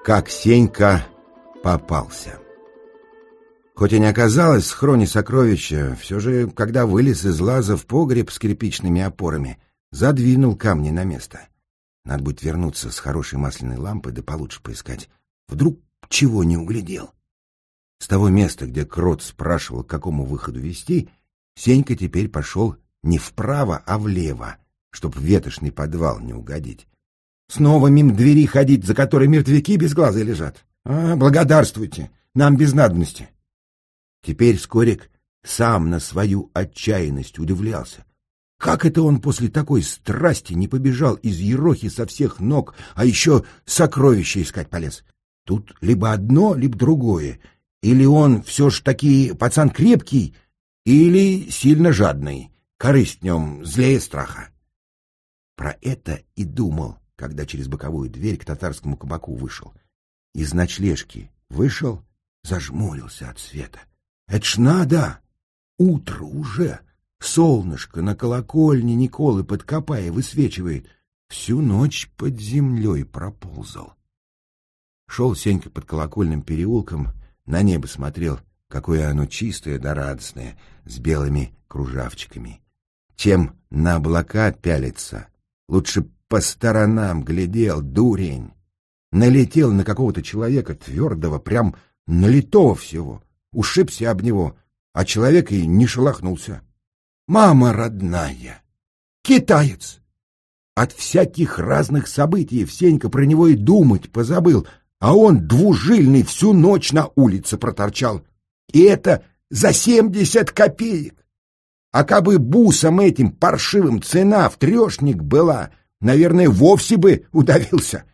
Как Сенька попался. Хоть и не оказалось в схроне сокровища, все же, когда вылез из лаза в погреб с кирпичными опорами, задвинул камни на место. Надо будет вернуться с хорошей масляной лампой, да получше поискать. Вдруг чего не углядел. С того места, где Крот спрашивал, к какому выходу вести, Сенька теперь пошел не вправо, а влево, чтоб в ветошный подвал не угодить. Снова мимо двери ходить, за которой мертвяки безглазые лежат. Благодарствуйте, нам без надобности. Теперь Скорик сам на свою отчаянность удивлялся. Как это он после такой страсти не побежал из Ерохи со всех ног, а еще сокровища искать полез? Тут либо одно, либо другое. Или он все ж таки пацан крепкий, или сильно жадный. Корысть в нем злее страха. Про это и думал, когда через боковую дверь к татарскому кабаку вышел. Из ночлежки вышел, зажмурился от света. Это ж надо! Утро уже! Солнышко на колокольне Николы под Копая высвечивает. Всю ночь под землей проползал. Шел Сенька под колокольным переулком, на небо смотрел, какое оно чистое да радостное, с белыми кружавчиками. Чем на облака пялиться, лучше по сторонам глядел, дурень. Налетел на какого-то человека твердого, прям налитого всего, ушибся об него, а человек и не шелохнулся. Мама родная! Китаец! От всяких разных событий Сенька про него и думать позабыл, а он двужильный всю ночь на улице проторчал. И это за 70 копеек! А кабы бусом этим паршивым цена в трешник была, наверное, вовсе бы удавился.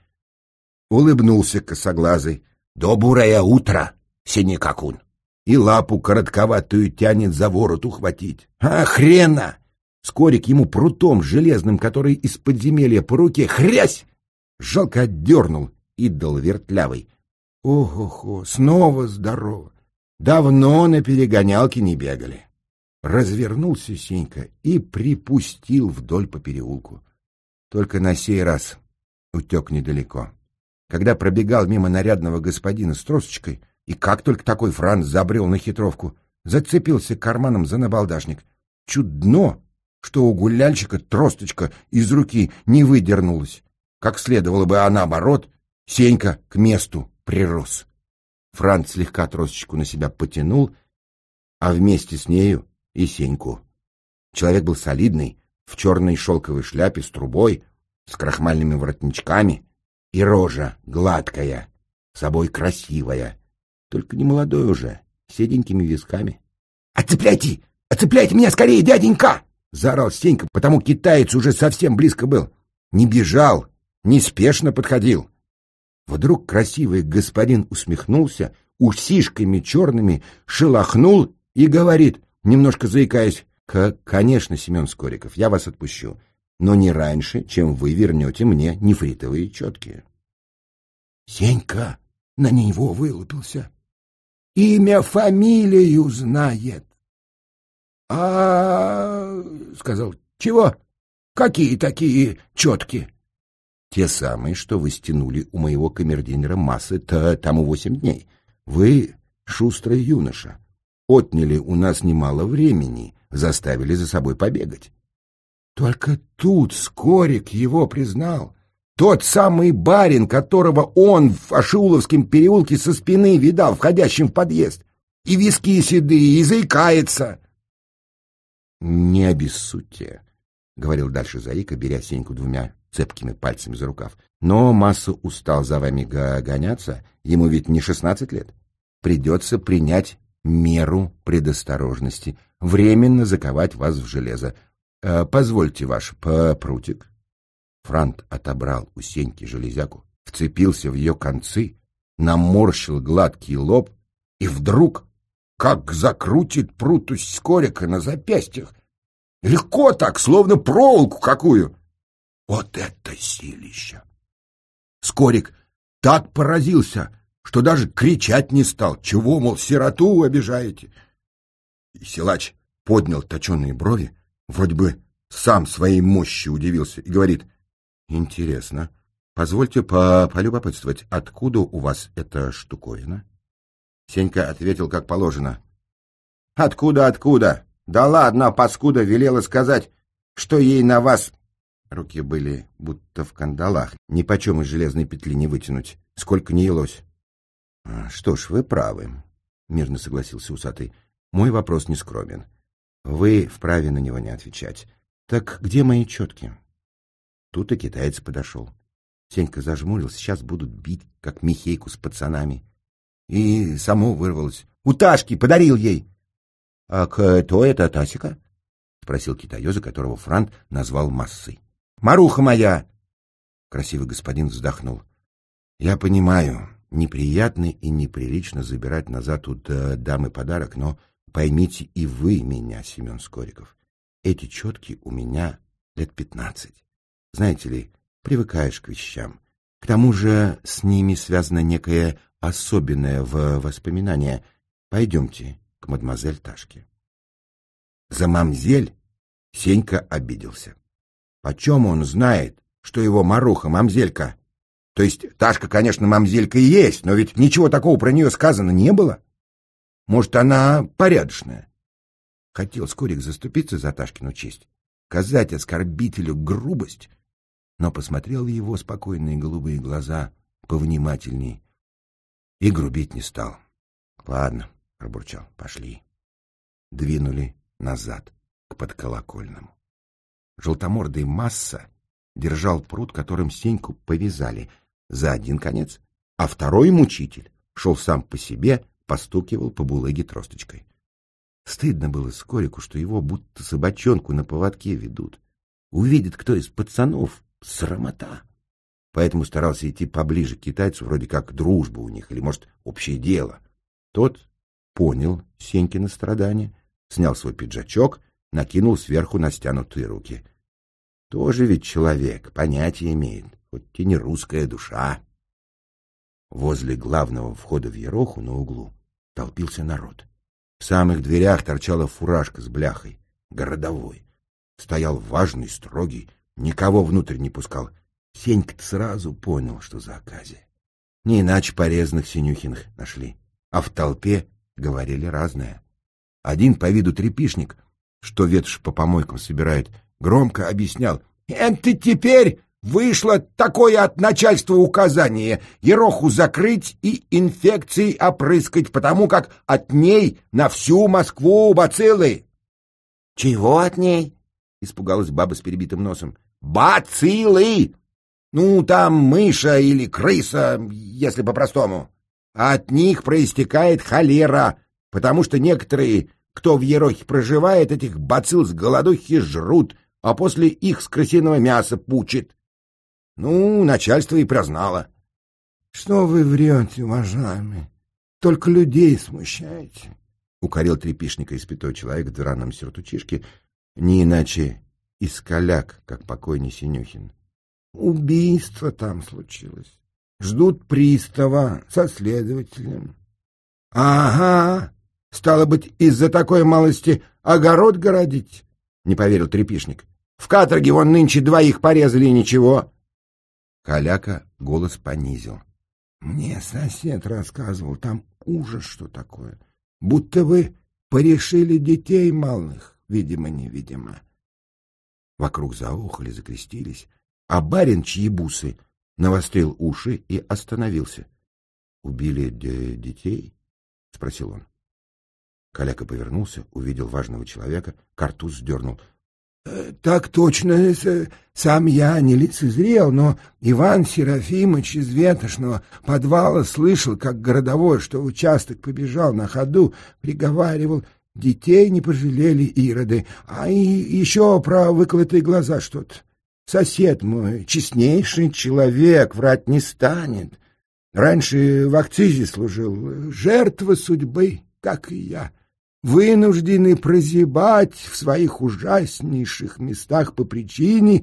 Улыбнулся косоглазый. «Доброе утро, Синекакун!» И лапу коротковатую тянет за ворот ухватить. А хрена! Скорик ему прутом железным, который из подземелья по руке, хрясь! Жалко отдернул, идол вертлявый. Ого-го, снова здорово! Давно на перегонялке не бегали. Развернулся Сенька и припустил вдоль по переулку. Только на сей раз утек недалеко. Когда пробегал мимо нарядного господина с тросточкой, и как только такой Франц забрел на хитровку, зацепился карманом за набалдашник. Чудно, что у гуляльщика тросточка из руки не выдернулась. Как следовало бы, а наоборот, Сенька к месту прирос. Франц слегка тросточку на себя потянул, а вместе с нею и Сеньку. Человек был солидный, в черной шелковой шляпе с трубой, с крахмальными воротничками, и рожа гладкая, собой красивая. Только не молодой уже, с седенькими висками. «Отцепляйте! Отцепляйте меня скорее, дяденька!» — заорал Сенька, потому китаец уже совсем близко был. Не бежал, неспешно подходил. Вдруг красивый господин усмехнулся, усишками черными шелохнул и говорит, немножко заикаясь: «Конечно, Семен Скориков, я вас отпущу, но не раньше, чем вы вернете мне нефритовые четки». Сенька на него вылупился. Имя, фамилию знает. Сказал, чего? Какие такие четки? Те самые, что вы стянули у моего камердинера массы-то тому 8 дней. Вы шустрый юноша. Отняли у нас немало времени, заставили за собой побегать. Только тут Скорик его признал. Тот самый барин, которого он в Ашиуловском переулке со спины видал, входящим в подъезд. И виски седые, и заикается. — Не обессудьте, — говорил дальше заика, беря Сеньку 2 цепкими пальцами за рукав. — Но Масса устал за вами гоняться, ему ведь не 16 лет. Придется принять меру предосторожности, временно заковать вас в железо. Позвольте ваш прутик. Франт отобрал у Сеньки железяку, вцепился в ее концы, наморщил гладкий лоб и вдруг, как закрутит прутусь Скорика на запястьях. Легко так, словно проволоку какую. Вот это силища! Скорик так поразился, что даже кричать не стал. Чего, мол, сироту обижаете? И силач поднял точеные брови, вроде бы сам своей мощи удивился, и говорит: интересно, Позвольте полюбопытствовать, откуда у вас эта штуковина? Сенька ответил как положено. Откуда? Да ладно, паскуда велела сказать, что ей на вас... Руки были будто в кандалах, нипочем из железной петли не вытянуть, сколько не елось. Что ж, вы правы, мирно согласился усатый. Мой вопрос не скромен. Вы вправе на него не отвечать. Так где мои четки? Тут и китаец подошел. Сенька зажмурился, сейчас будут бить, как Михейку с пацанами. И само вырвалось. У Ташки, подарил ей. — А кто это, Тасика? — спросил китаёза, которого Франт назвал массой. — Маруха моя! Красивый господин вздохнул. — Я понимаю, неприятно и неприлично забирать назад у дамы подарок, но поймите и вы меня, Семен Скориков. Эти четки у меня лет 15. Знаете ли, привыкаешь к вещам. К тому же с ними связано некое особенное в воспоминание. Пойдемте к мадемуазель Ташке. За мамзель Сенька обиделся. Почем он знает, что его Маруха мамзелька? То есть Ташка, конечно, мамзелька и есть, но ведь ничего такого про нее сказано не было. Может, она порядочная? Хотел Скорик заступиться за Ташкину честь, сказать оскорбителю грубость, но посмотрел в его спокойные голубые глаза повнимательней и грубить не стал. — Ладно, — пробурчал, — пошли. Двинули назад, к подколокольному. Желтомордый масса держал прут, которым Сеньку повязали за один конец, а второй мучитель шел сам по себе, постукивал по булыге тросточкой. Стыдно было Скорику, что его будто собачонку на поводке ведут. Увидит кто из пацанов — срамота. Поэтому старался идти поближе к китайцу, вроде как дружба у них или, может, общее дело. Тот понял Сенькино страдание, снял свой пиджачок, накинул сверху на стянутые руки. Тоже ведь человек, понятие имеет, хоть и не русская душа. Возле главного входа в Ероху на углу толпился народ. В самых дверях торчала фуражка с бляхой, городовой. Стоял важный, строгий, никого внутрь не пускал. Сенька сразу понял, что за оказия. Не иначе порезанных Синюхиных нашли, а в толпе говорили разное. Один по виду трепишник, что ветошь по помойкам собирает, громко объяснял: «Это теперь вышло такое от начальства указание Ероху закрыть и инфекцией опрыскать, потому как от ней на всю Москву бациллы». «Чего от ней?» — испугалась баба с перебитым носом. «Бациллы! Ну, там мыша или крыса, если по-простому. От них проистекает холера, потому что некоторые, кто в Ерохе проживает, этих бацилл с голодухи жрут, а после их с крысиного мяса пучит. Ну, начальство и прознало». — Что вы врете, уважаемый? Только людей смущаете, — укорил трепишника испятой человек в драном сюртучишке, не иначе искаляк, как покойный Синюхин. — Убийство там случилось. Ждут пристава со следователем. — Ага, стало быть, из-за такой малости огород городить? — не поверил трепишник. — В каторге вон нынче двоих порезали и ничего. Каляка голос понизил. — Мне сосед рассказывал, там ужас что такое. Будто вы порешили детей малых, видимо-невидимо. Вокруг заохали, закрестились, а барин, чьи бусы, навострил уши и остановился. — Убили детей? — спросил он. Каляка повернулся, увидел важного человека, картуз сдернул. — Так точно, сам я не лицезрел, но Иван Серафимович из Ветошного подвала слышал, как городовой, что в участок побежал на ходу, приговаривал: детей не пожалели ироды, а и еще про выколотые глаза что-то. Сосед мой, честнейший человек, врать не станет. Раньше в акцизе служил, жертва судьбы, как и я. Вынуждены прозябать в своих ужаснейших местах по причине...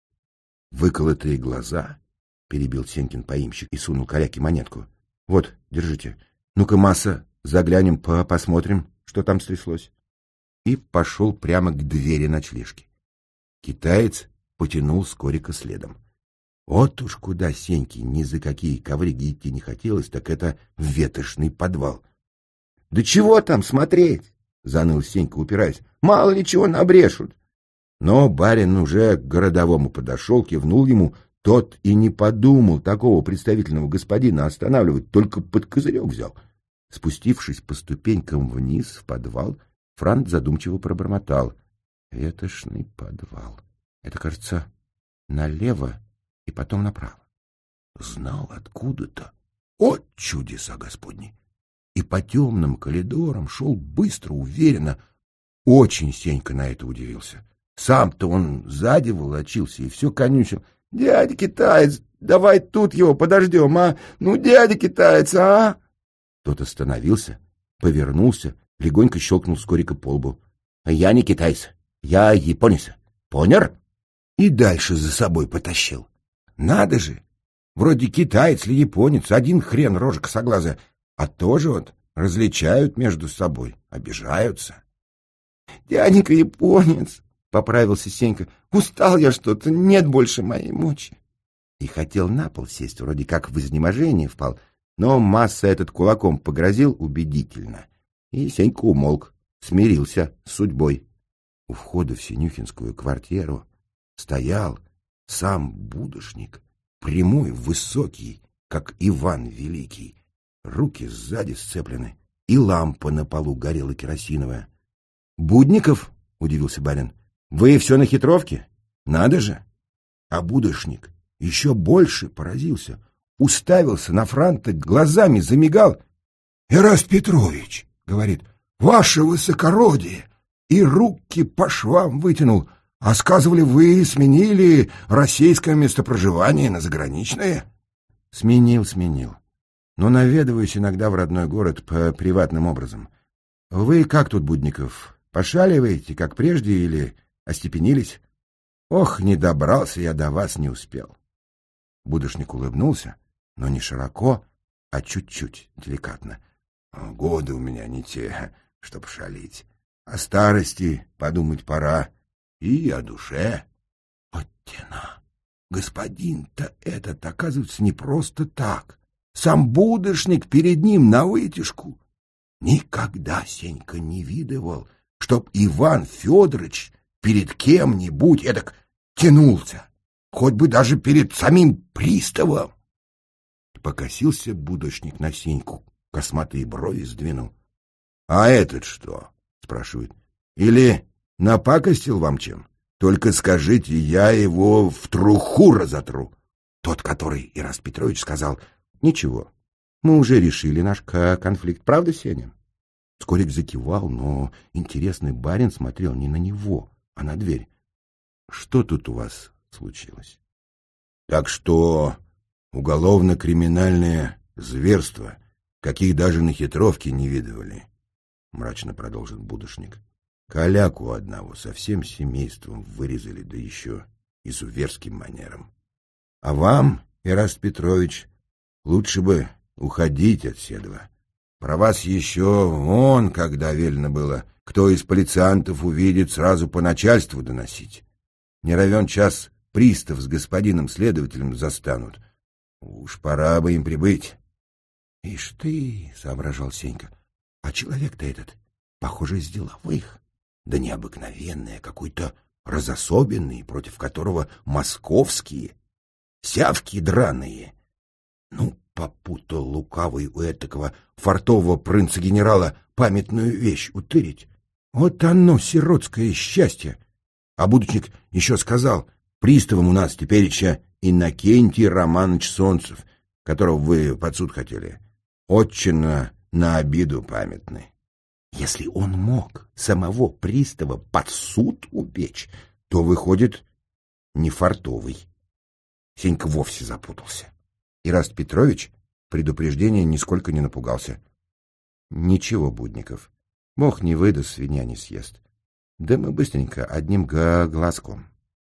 — Выколотые глаза, — перебил Сенькин поимщик и сунул Каляке монетку. — Вот, держите. Ну-ка, масса, заглянем, посмотрим, что там стряслось. И пошел прямо к двери ночлежки. Китаец потянул Скорика следом. Вот уж куда Сеньке ни за какие ковриги идти не хотелось, так это в ветошный подвал. — Да чего там смотреть? — заныл Сенька, упираясь. — Мало ли чего набрешут. Но барин уже к городовому подошел, кивнул ему. Тот и не подумал такого представительного господина останавливать, только под козырек взял. Спустившись по ступенькам вниз в подвал, Франт задумчиво пробормотал. — Ветошный подвал. Это, кажется, налево и потом направо. Знал откуда-то. От чудеса Господни! И по темным коридорам шел быстро, уверенно. Очень Сенька на это удивился. Сам-то он сзади волочился и все конючил. — Дядя китаец, давай тут его подождем, а? Ну, дядя китаец, а? Тот остановился, повернулся, легонько щелкнул Скорика по лбу. — Я не китаец, я японец. Понял? И дальше за собой потащил. Надо же! Вроде китаец или японец, один хрен рожа косоглазая, а тоже вот различают между собой, обижаются. — Дяденька японец, — поправился Сенька, — устал я что-то, нет больше моей мочи. И хотел на пол сесть, вроде как в изнеможение впал, но Масса этот кулаком погрозил убедительно, и Сенька умолк, смирился с судьбой. У входа в Синюхинскую квартиру стоял сам будушник, прямой, высокий, как Иван Великий, руки сзади сцеплены, и лампа на полу горела керосиновая. — Будников? — удивился барин. — Вы все на хитровке? Надо же! А будушник еще больше поразился, уставился на Франта, глазами замигал. — Эраст Петрович, — говорит, — ваше высокородие! И руки по швам вытянул. А сказывали, вы сменили российское местопроживание на заграничное? — Сменил. Но наведываюсь иногда в родной город по приватным образом. Вы как тут, Будников, пошаливаете, как прежде, или остепенились? Ох, не добрался я до вас, не успел. Будушник улыбнулся, но не широко, а чуть-чуть деликатно. Годы у меня не те, чтоб шалить. О старости подумать пора. И о душе. Вот тена. Господин-то этот, оказывается, не просто так. Сам будушник перед ним на вытяжку. Никогда Сенька не видывал, чтоб Иван Федорович перед кем-нибудь эдак тянулся, хоть бы даже перед самим приставом. Покосился будочник на Сеньку, косматые брови сдвинул. — А этот что? — спрашивает. — Или напакостил вам чем? Только скажите, я его в труху разотру. Тот, который Эраст Петрович сказал: — Ничего, мы уже решили наш конфликт, правда, Сеня? Скорик закивал, но интересный барин смотрел не на него, а на дверь. — Что тут у вас случилось? — Так что уголовно-криминальное зверство, каких даже на хитровке не видывали, — мрачно продолжил будушник. Каляку одного со всем семейством вырезали, да еще и с уверским манером. А вам, Эраст Петрович, лучше бы уходить отседова. Про вас еще он, когда велено было, кто из полициантов увидит, сразу по начальству доносить. Не равен час пристав с господином следователем застанут. Уж пора бы им прибыть. — Ишь ты, — соображал Сенька, — а человек-то этот, похоже, из деловых, да необыкновенный, какой-то разособенный, против которого московские, сявки драные. Ну, попутал лукавый у этакого фартового принца-генерала памятную вещь утырить. Вот оно, сиротское счастье. А будучник еще сказал, приставом у нас тепереча Иннокентий Романович Солнцев, которого вы под суд хотели. Очень на обиду памятный. Если он мог самого пристава под суд упечь, то, выходит, не фартовый. Сенька вовсе запутался. Эраст Петрович предупреждения нисколько не напугался. — Ничего, Будников, мох не выдаст, свинья не съест. Да мы быстренько одним глазком.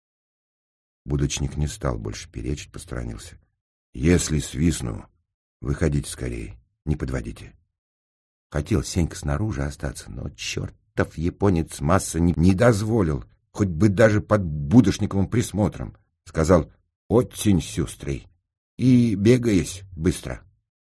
Будочник не стал больше перечить, посторонился. — Если свистну, выходите скорее, не подводите. Хотел Сенька снаружи остаться, но чертов японец Масса не дозволил, хоть бы даже под будошниковым присмотром. Сказал: очень сюстрый. И бегаясь быстро.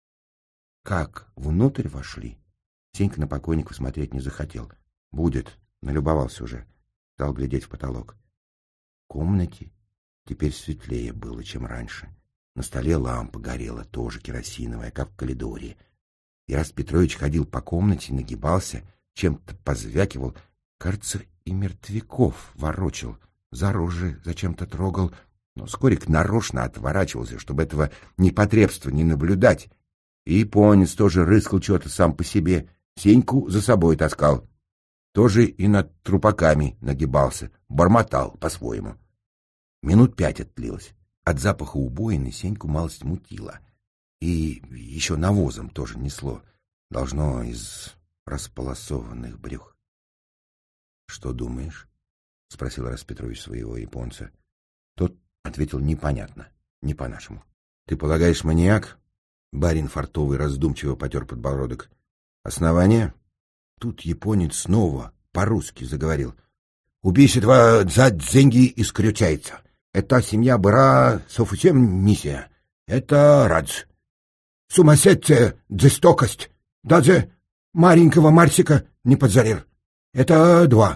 Как внутрь вошли? Сенька на покойников смотреть не захотел. Будет, налюбовался уже. Стал глядеть в потолок. В комнате теперь светлее было, чем раньше. На столе лампа горела, тоже керосиновая, как в коридоре. Ираст Петрович ходил по комнате, нагибался, чем-то позвякивал. Кажется, и мертвяков ворочил, за рожи зачем-то трогал. Но Скорик нарочно отворачивался, чтобы этого непотребства не наблюдать. И японец тоже рыскал что-то сам по себе. Сеньку за собой таскал. Тоже и над трупаками нагибался, бормотал по-своему. Минут 5 оттлилось. От запаха убоины Сеньку малость мутило. И еще навозом тоже несло. Должно из располосованных брюх. — Что думаешь? — спросил Ираст Петрович своего японца. Тот ответил непонятно, не по-нашему. — Ты полагаешь, маньяк? Барин Фартовый раздумчиво потер подбородок. — Основание? Тут японец снова по-русски заговорил. — Убийство за деньги исключается. Это семья была совсем миссия. Это радз. Сумасшедшая жестокость. Даже маленького Марсика не подзарил. Это 2.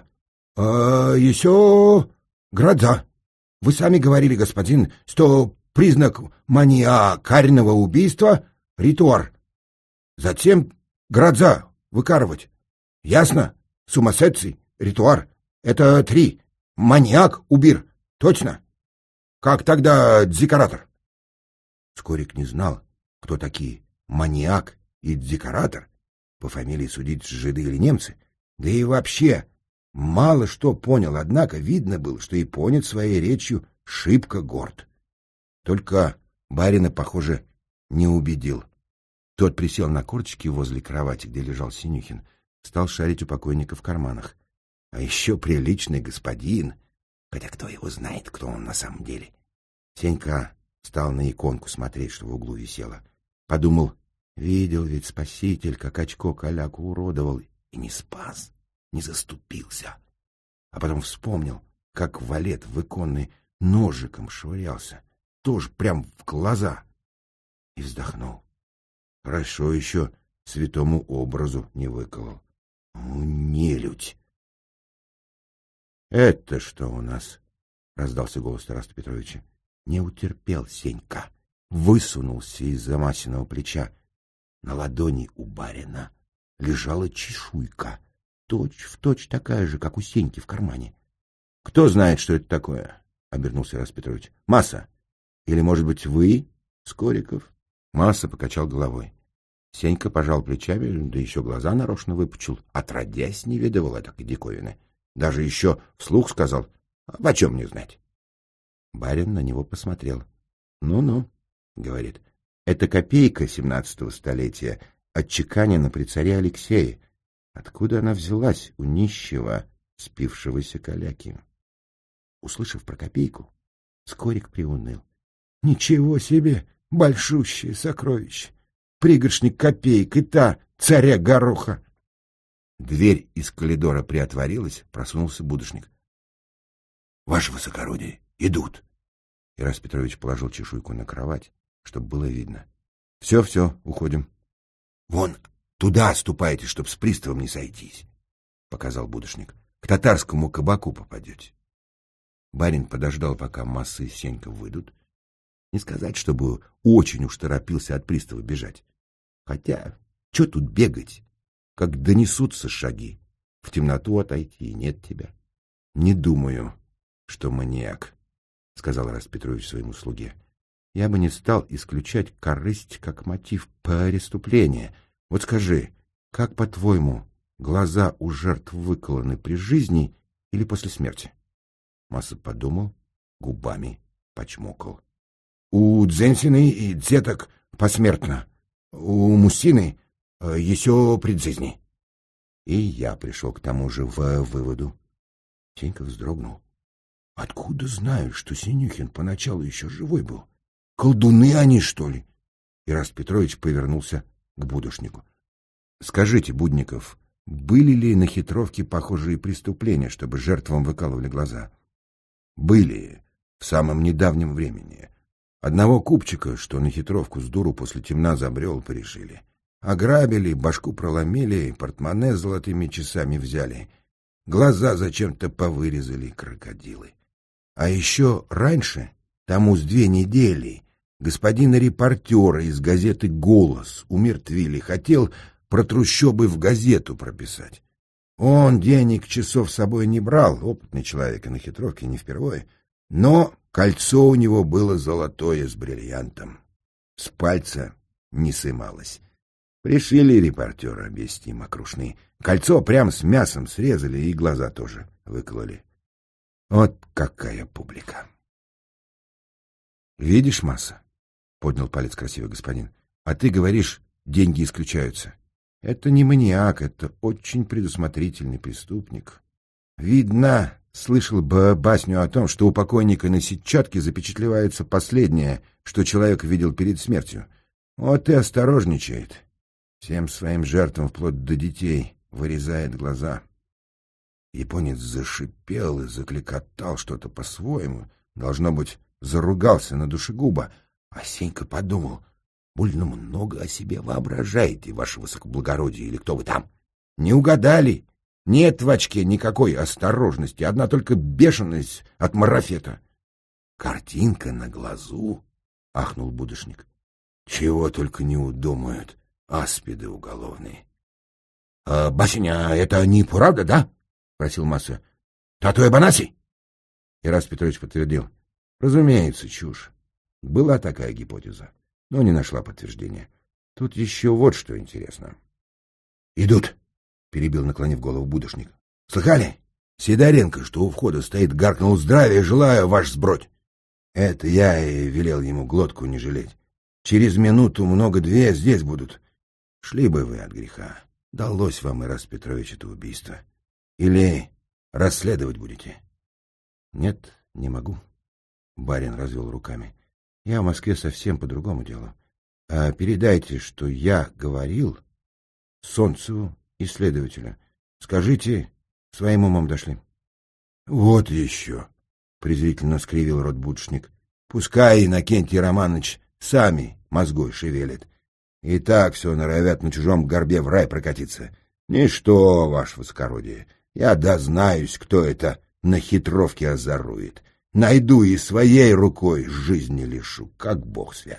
А еще гроза. Вы сами говорили, господин, что признак маниакального убийства — ритуар. Затем гроза выкарывать. Ясно? Сумасшедший, ритуар. Это 3. Маньяк, убир. Точно? Как тогда декоратор? Скорик не знал, кто такие маньяк и декоратор. По фамилии судить жиды или немцы. Да и вообще мало что понял, однако видно было, что японец своей речью шибко горд. Только барина, похоже, не убедил. Тот присел на корточки возле кровати, где лежал Синюхин, стал шарить у покойника в карманах. А еще приличный господин, хотя кто его знает, кто он на самом деле. Сенька стал на иконку смотреть, что в углу висела. Подумал, видел ведь спаситель, как очко каляку уродовал, и не спас, не заступился. А потом вспомнил, как валет в иконной ножиком швырялся, тоже прям в глаза, и вздохнул. Хорошо еще святому образу не выколол. Нелюдь! — Это что у нас? — раздался голос Ираста Петровича. Не утерпел Сенька, высунулся из-за Масиного плеча. На ладони у барина лежала чешуйка, точь-в-точь такая же, как у Сеньки в кармане. — Кто знает, что это такое? — обернулся Ираст Петрович. — Масса? Или, может быть, вы, Скориков? Масса покачал головой. Сенька пожал плечами, да еще глаза нарочно выпучил. Отродясь, не видывал этой диковины. Даже еще вслух сказал: «О чем мне знать?» Барин на него посмотрел. «Ну-ну», — говорит, — «это копейка 17-го столетия, отчеканена при царе Алексее. Откуда она взялась у нищего, спившегося каляки?» Услышав про копейку, Скорик приуныл. «Ничего себе! Большущее сокровище! Пригоршник копеек и та царя Гороха!» Дверь из коридора приотворилась, просунулся будочник. — Ваше высокородие, идут. Ираст Петрович положил чешуйку на кровать, чтобы было видно. — Все, уходим. — Вон туда ступайте, чтоб с приставом не сойтись, — показал будочник. — К татарскому кабаку попадете. Барин подождал, пока Масса и Сенька выйдут. Не сказать, чтобы очень уж торопился от пристава бежать. Хотя, что тут бегать? Как донесутся шаги, в темноту отойти, нет тебя. — Не думаю, что маньяк, — сказал Ираст Петрович своему слуге. — Я бы не стал исключать корысть как мотив преступления. Вот скажи, как, по-твоему, глаза у жертв выколоны при жизни или после смерти? Масса подумал, губами почмокал. — У Дзенсины и деток посмертно, у мужчины еще при жизни. И я пришел к тому же выводу. Сенька вздрогнул. Откуда знают, что Синюхин поначалу еще живой был? Колдуны они, что ли? Ираст Петрович повернулся к будушнику. — Скажите, Будников, были ли на хитровке похожие преступления, чтобы жертвам выкалывали глаза? — Были, в самом недавнем времени. Одного купчика, что на хитровку с дуру после темна забрел, порешили. Ограбили, башку проломили, портмоне с золотыми часами взяли. Глаза зачем-то повырезали крокодилы. А еще раньше, тому с 2 недели, господина репортера из газеты «Голос» умертвили, хотел про трущобы в газету прописать. Он денег, часов с собой не брал, опытный человек и на хитровке не впервые, но кольцо у него было золотое с бриллиантом. С пальца не сымалось. Пришили репортера обвести мокрушный. Кольцо прям с мясом срезали и глаза тоже выкололи. Вот какая публика! — Видишь, Масса? — поднял палец красивый господин. — А ты говоришь, деньги исключаются. Это не маниак, это очень предусмотрительный преступник. Видно, слышал бы басню о том, что у покойника на сетчатке запечатлевается последнее, что человек видел перед смертью. Вот и осторожничает. Всем своим жертвам, вплоть до детей, вырезает глаза. Японец зашипел и закликотал что-то по-своему. Должно быть, заругался на душегуба. А Сенька подумал: больно много о себе воображаете, ваше высокоблагородие, или кто вы там. Не угадали. Нет в очке никакой осторожности, одна только бешеность от марафета. Картинка на глазу, — ахнул будущник. Чего только не удумают аспиды уголовные. — Басеня, это не правда, да? — спросил Масса. — Татуэ Банаси? Ираст Петрович подтвердил. — Разумеется, чушь. Была такая гипотеза, но не нашла подтверждения. Тут еще вот что интересно. — Идут, — перебил, наклонив голову будущник. — Слыхали? Сидоренко, что у входа стоит, гаркнул: здравия желаю, ваш сбродь. Это я и велел ему глотку не жалеть. Через минуту много-две здесь будут. Шли бы вы от греха. Далось вам, Ираст Петрович, это убийство. Или расследовать будете? — Нет, не могу. Барин развел руками. Я в Москве совсем по другому делу. А передайте, что я говорил Солнцеву и следователю. Скажите, своим умом дошли. — Вот еще, — презрительно скривил рот будущник. — Пускай Иннокентий Романович сами мозгой шевелит. И так все норовят на чужом горбе в рай прокатиться. Ничто, ваше высокородие, я дознаюсь, кто это на хитровке озорует. Найду и своей рукой жизни лишу, как бог свят.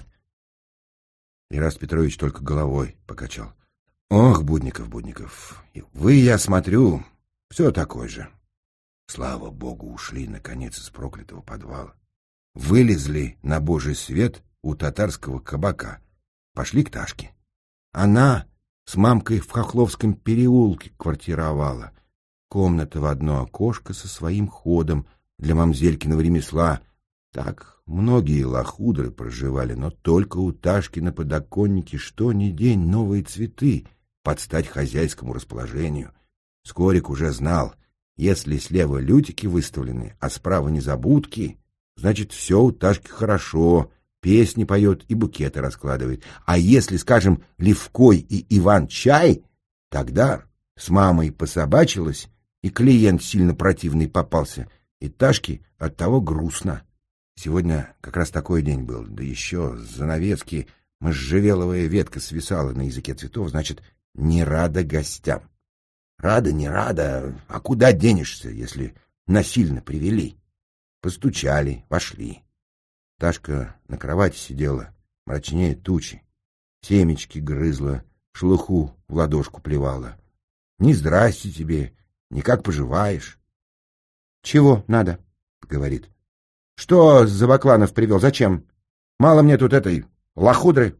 Ираст Петрович только головой покачал. Ох, Будников, вы, я смотрю, все такой же. Слава богу, ушли, наконец, из проклятого подвала. Вылезли на божий свет у татарского кабака. Пошли к Ташке. Она с мамкой в Хохловском переулке квартировала. Комната в одно окошко со своим ходом для мамзелькиного ремесла. Так многие лохудры проживали, но только у Ташки на подоконнике что ни день новые цветы, под стать хозяйскому расположению. Скорик уже знал, если слева лютики выставлены, а справа незабудки, значит, все у Ташки хорошо, песни поет и букеты раскладывает. А если, скажем, Левкой и Иван-чай, тогда с мамой пособачилась, и клиент сильно противный попался, и Ташке оттого грустно. Сегодня как раз такой день был, да еще с занавески можжевеловая ветка свисала на языке цветов, значит, не рада гостям. Рада, не рада, а куда денешься, если насильно привели? Постучали, вошли. Ташка на кровати сидела, мрачнее тучи. Семечки грызла, шелуху в ладошку плевала. Ни здрасте тебе, ни как поживаешь. — Чего надо? — говорит. — Что за Бакланов привел? Зачем? Мало мне тут этой лохудры.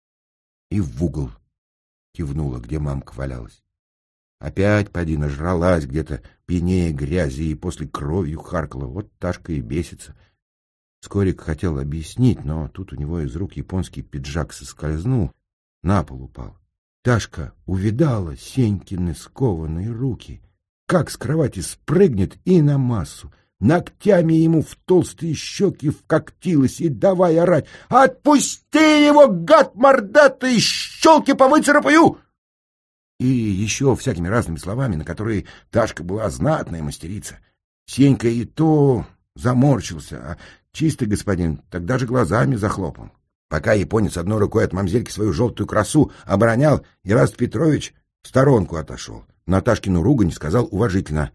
И в угол кивнула, где мамка валялась. Опять поди нажралась где-то, пьянее грязи, и после кровью харкала. Вот Ташка и бесится. Скорик хотел объяснить, но тут у него из рук японский пиджак соскользнул, на пол упал. Ташка увидала Сенькины скованные руки, как с кровати спрыгнет и на массу. Ногтями ему в толстые щеки вкоктилась и давай орать: «Отпусти его, гад мордатый, щелки повыцарапаю!» И еще всякими разными словами, на которые Ташка была знатная мастерица. Сенька и то заморчился, а чистый господин, тогда же глазами захлопал. Пока японец одной рукой от мамзельки свою желтую красу оборонял, Ираст Петрович в сторонку отошел. Наташкину ругань сказал уважительно: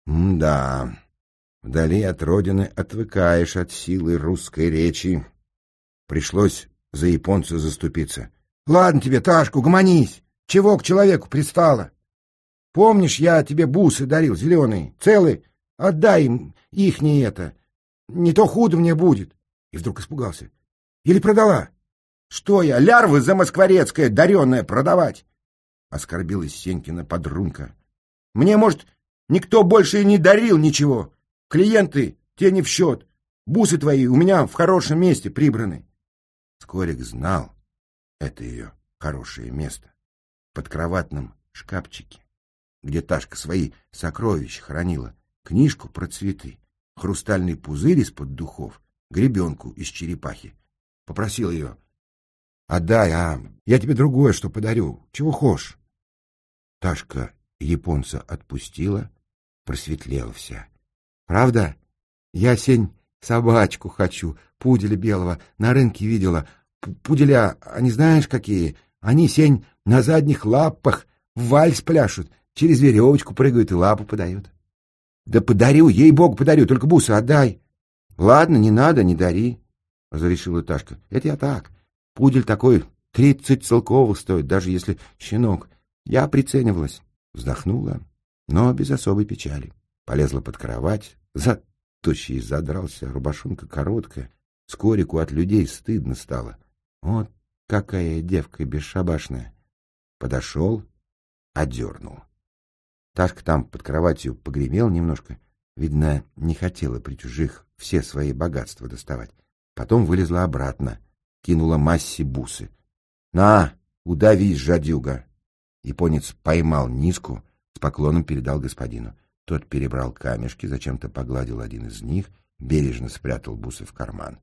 «Да, вдали от родины отвыкаешь от силы русской речи». Пришлось за японца заступиться. «Ладно тебе, Ташка, угомонись. Чего к человеку пристало? Помнишь, я тебе бусы дарил зеленые, целые? Отдай им ихние это. Не то худо мне будет». И вдруг испугался. «Или продала?» «Что я, лярвы замоскворецкая дареная продавать?» Оскорбилась Сенькина подрунка. «Мне, может, никто больше и не дарил ничего. Клиенты те не в счет. Бусы твои у меня в хорошем месте прибраны». Скорик знал это ее хорошее место. В подкроватном шкафчике, где Ташка свои сокровища хранила, книжку про цветы, хрустальный пузырь из-под духов, гребенку из черепахи. Попросил ее: «Отдай, я тебе другое что подарю. Чего хошь?» Ташка японца отпустила, просветлела вся. «Правда? Я, Сень, собачку хочу, пуделя белого, на рынке видела. Пуделя, они знаешь какие? Они, Сень, на задних лапах в вальс пляшут, через веревочку прыгают и лапу подают». «Да подарю, ей-богу подарю, только бусы отдай». «Ладно, не надо, не дари», — разрешила Ташка. «Это я так. Пудель такой 30 целковых стоит, даже если щенок. Я приценивалась». Вздохнула, но без особой печали. Полезла под кровать, тощий задрался, рубашонка короткая. Скорику от людей стыдно стало. Вот какая девка бесшабашная. Подошел, одернул. Ташка там под кроватью погремел немножко. Видно, не хотела при чужих все свои богатства доставать. Потом вылезла обратно, кинула массе бусы. «На, удавись, жадюга!» Японец поймал низку, с поклоном передал господину. Тот перебрал камешки, зачем-то погладил один из них, бережно спрятал бусы в карман.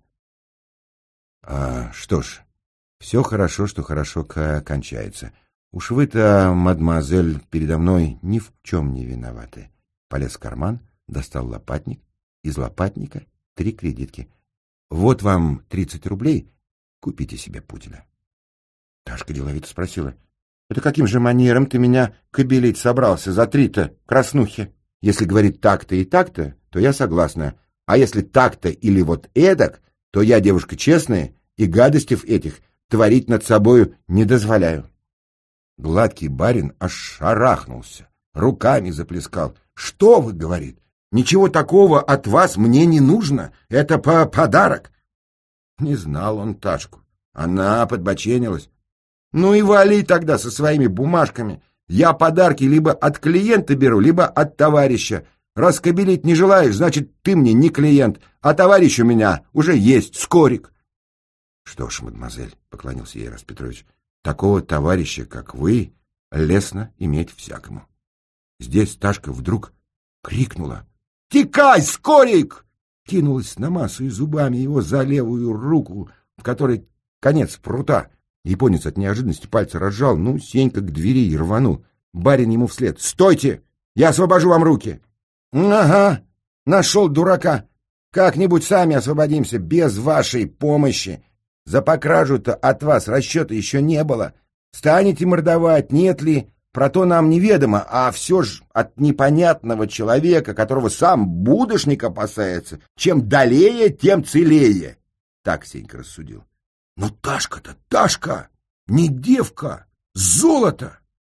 Что ж, все хорошо, что хорошо кончается. Уж вы-то, мадемуазель, передо мной ни в чем не виноваты. Полез в карман, достал лопатник, из лопатника 3 кредитки. Вот вам 30 рублей, купите себе пуделя. Ташка деловито спросила: «Это каким же манером ты меня кобелить собрался за 3-то, краснухи? Если говорит так-то и так-то, то я согласна. А если так-то или вот эдак, то я девушка честная и гадостей этих творить над собою не дозволяю». Гладкий барин аж шарахнулся, руками заплескал. «Что вы, — говорит, — ничего такого от вас мне не нужно, это подарок». Не знал он Ташку, она подбоченилась. «Ну и вали тогда со своими бумажками. Я подарки либо от клиента беру, либо от товарища. Раз кобелить не желаешь, значит, ты мне не клиент, а товарищ у меня уже есть, Скорик». «Что ж, мадемуазель, — поклонился ей Ираст Петрович, — такого товарища, как вы, лестно иметь всякому». Здесь Ташка вдруг крикнула: «Текай, Скорик!» Кинулась на массу и зубами его за левую руку, в которой конец прута. Японец от неожиданности пальцы разжал, Сенька к двери и рванул. Барин ему вслед: «Стойте! Я освобожу вам руки!» «Ага, нашел дурака! Как-нибудь сами освободимся, без вашей помощи! За покражу-то от вас расчета еще не было! Станете мордовать, нет ли? Про то нам неведомо, а все ж от непонятного человека, которого сам будошник опасается, чем далее, тем целее!» Так Сенька рассудил. «Но Ташка-то, Ташка, не девка, золото!»